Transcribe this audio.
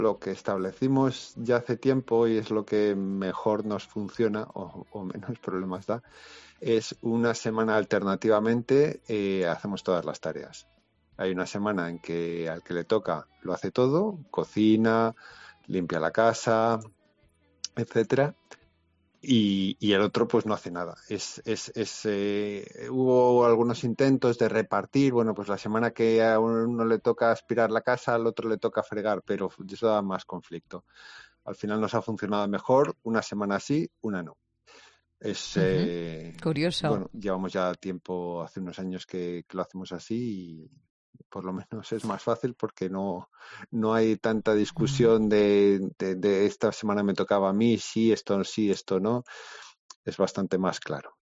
lo que establecimos ya hace tiempo y es lo que mejor nos funciona o menos problemas da, es una semana alternativamente hacemos todas las tareas. Hay una semana en que al que le toca lo hace todo, cocina, limpia la casa, etcétera, y el otro pues no hace nada. Hubo algunos intentos de repartir, bueno, pues la semana que a uno le toca aspirar la casa, al otro le toca fregar, pero eso da más conflicto. Al final nos ha funcionado mejor, una semana sí, una no. Ujú. Curioso. Bueno, llevamos ya tiempo, hace unos años que lo hacemos así y por lo menos es más fácil porque no hay tanta Mm. discusión de esta semana me tocaba a mí, sí, esto no. Es bastante más claro.